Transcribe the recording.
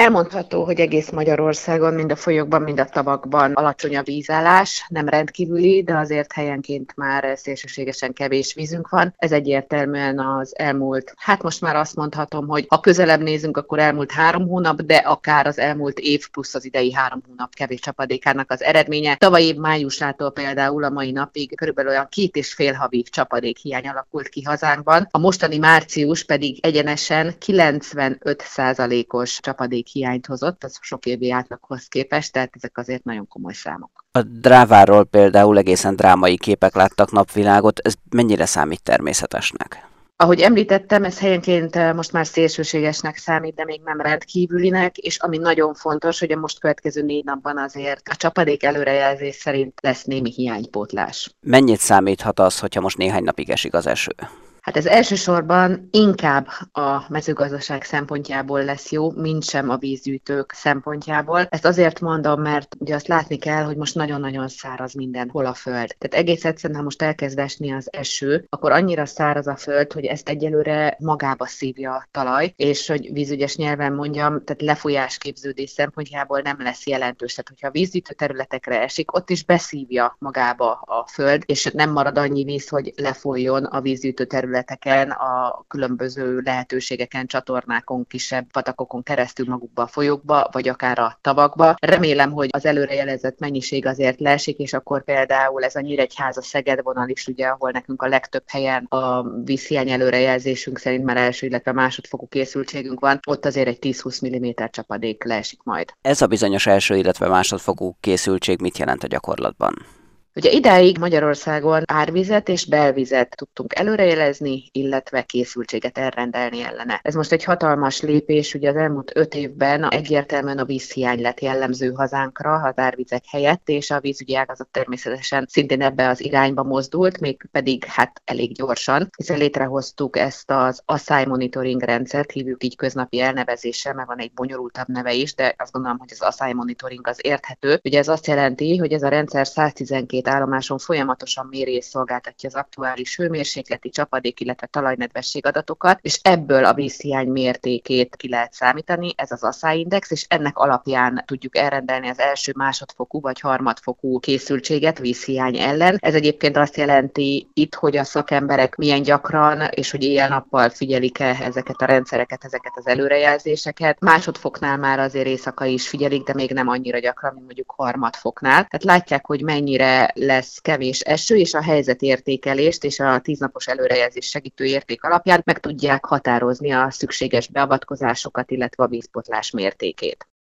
Elmondható, hogy egész Magyarországon, mind a folyókban, mind a tavakban alacsony a vízállás, nem rendkívüli, de azért helyenként már szélsőségesen kevés vízünk van. Ez egyértelműen az elmúlt, hát most már azt mondhatom, hogy ha közelebb nézünk, akkor elmúlt 3 hónap, de akár az elmúlt év plusz az idei 3 hónap kevés csapadékának az eredménye. Tavaly év májusától például a mai napig körülbelül olyan 2,5 havi csapadékhiány alakult ki hazánkban. A mostani március pedig egyenesen 95%-os csapadékhiányt hozott, az sok évi átlaghoz képest, tehát ezek azért nagyon komoly számok. A Dráváról például egészen drámai képek láttak napvilágot, ez mennyire számít természetesnek? Ahogy említettem, ez helyenként most már szélsőségesnek számít, de még nem rendkívülinek, és ami nagyon fontos, hogy a most következő 4 napban azért a csapadék előrejelzés szerint lesz némi hiánypótlás. Mennyit számíthat az, hogyha most néhány napig esik az eső? Hát ez elsősorban inkább a mezőgazdaság szempontjából lesz jó, mint sem a vízgyűjtők szempontjából. Ezt azért mondom, mert ugye azt látni kell, hogy most nagyon-nagyon száraz mindenhol a föld. Tehát egész egyszerűen, ha most elkezd esni az eső, akkor annyira száraz a föld, hogy ezt egyelőre magába szívja a talaj, és hogy vízügyes nyelven mondjam, tehát lefolyásképződés szempontjából nem lesz jelentős. Tehát, hogyha a vízgyűjtő területekre esik, ott is beszívja magába a föld, és nem marad annyi víz, hogy lefolyjon a vízgyűjtő területeken, a különböző lehetőségeken, csatornákon, kisebb patakokon keresztül magukba a folyókba, vagy akár a tavakba. Remélem, hogy az előrejelezett mennyiség azért leesik, és akkor például ez a Nyíregyháza-Szeged vonal is, ugye, ahol nekünk a legtöbb helyen a vízhiány előrejelzésünk szerint már első, illetve másodfokú készültségünk van, ott azért egy 10-20 mm csapadék leesik majd. Ez a bizonyos első, illetve másodfokú készültség mit jelent a gyakorlatban? Ugye idáig Magyarországon árvizet és belvizet tudtunk előrejelezni, illetve készültséget elrendelni ellene. Ez most egy hatalmas lépés, ugye az elmúlt 5 évben egyértelműen a vízhiány lett jellemző hazánkra az árvizek helyett, és a vízügyi ágazat természetesen szintén ebbe az irányba mozdult, mégpedig hát elég gyorsan, hiszen létrehoztuk ezt az asszály monitoring rendszert, hívjuk így köznapi elnevezéssel, mert van egy bonyolultabb neve is, de azt gondolom, hogy az asszály monitoring az érthető. Ugye ez azt jelenti, hogy ez a rendszer 112 állomáson folyamatosan méri és szolgáltatja az aktuális hőmérsékleti, csapadék, illetve talajnedvesség adatokat, és ebből a vízhiány mértékét ki lehet számítani, ez az asszályindex, és ennek alapján tudjuk elrendelni az első másodfokú vagy harmadfokú készültséget vízhiány ellen. Ez egyébként azt jelenti itt, hogy a szakemberek milyen gyakran és hogy éjjel-nappal figyelik-e ezeket a rendszereket, ezeket az előrejelzéseket. Másodfoknál már azért éjszaka is figyelik, de még nem annyira gyakran, mint mondjuk harmadfoknál. Tehát látják, hogy mennyire lesz kevés eső, és a helyzetértékelést és a 10 napos előrejelzés segítő érték alapján meg tudják határozni a szükséges beavatkozásokat, illetve a vízpotlás mértékét.